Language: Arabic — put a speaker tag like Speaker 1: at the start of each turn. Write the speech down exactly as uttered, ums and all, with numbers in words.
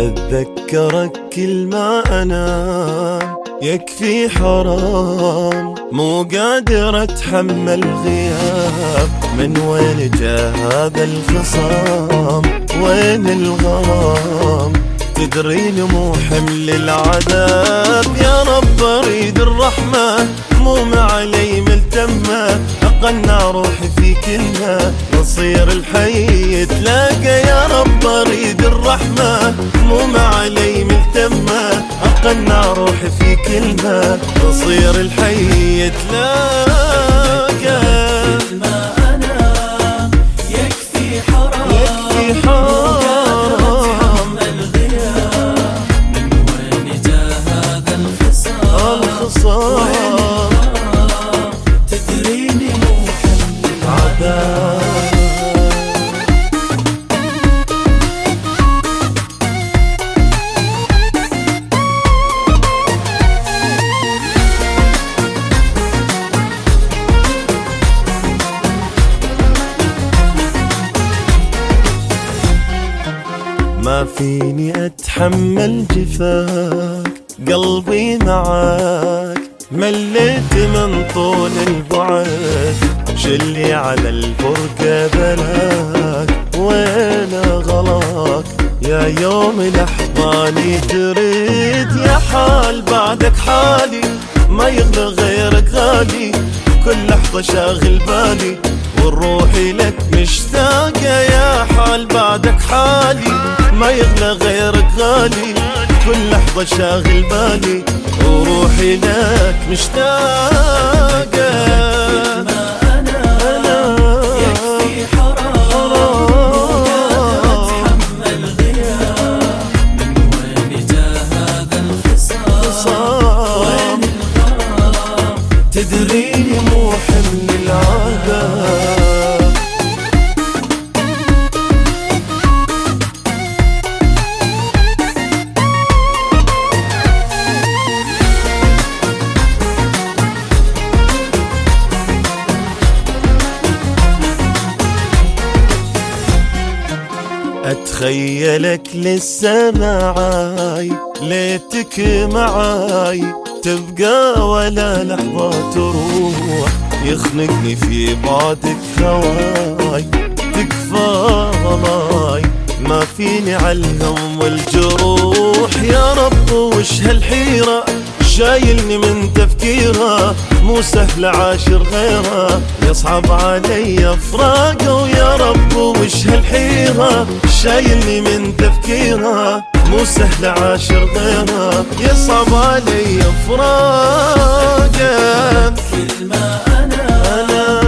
Speaker 1: أتذكرك كل ما أنام، يكفي حرام مو قادر أتحمل غياب. من وين جا هذا الخصام؟ وين الغرام؟ تدرين مو حمل العذاب. يا رب أريد الرحمة مو معلي ملتمة، أقنع روحي في كلمة نصير الحي يتلاقى. يا رب أريد الرحمة مو معلي ملتمة، أقنع روحي في كلمة نصير الحي يتلاقى.
Speaker 2: يكفي حرام
Speaker 1: يكفي حرام
Speaker 2: من وين جا هذا الخصام؟
Speaker 1: الخصام
Speaker 2: تدريني مو حمل العذاب.
Speaker 1: ما فيني أتحمل جفاك، قلبي معاك مليت من طول البعد. شلي على الفرقة بلاك، وين غلاك يا يوم الأحضاني تريد. يا حال بعدك حالي ما يغلى غيرك غالي، كل لحظة شاغل بالي والروحي لك مشتاقة. يا حال بعدك حالي ما يغلى غيرك غالي، كل لحظة شاغل بالي وروحي لك مشتاقة.
Speaker 2: أنا يكفي حرام أتحمل غياب. من وين جا هذا الخصام؟ وين الغرام؟
Speaker 1: تدريني مو حمل العذاب. أتخيلك لسه معاي، ليتك معاي تبقى ولا لحظة تروح. يخنقني في بعدك هواي، تكفى غلاي ما فيني عالهم والجروح. يا رب وش هالحيرة شايلني من تفكيرها، مو سهل عاشر غيرها يصعب علي فراقه. ويا رب وش هالحيرة شايلني من تفكيرها، مو سهل عاشر غيرها يصعب علي فراقه.
Speaker 2: كل ما أنا
Speaker 1: أنا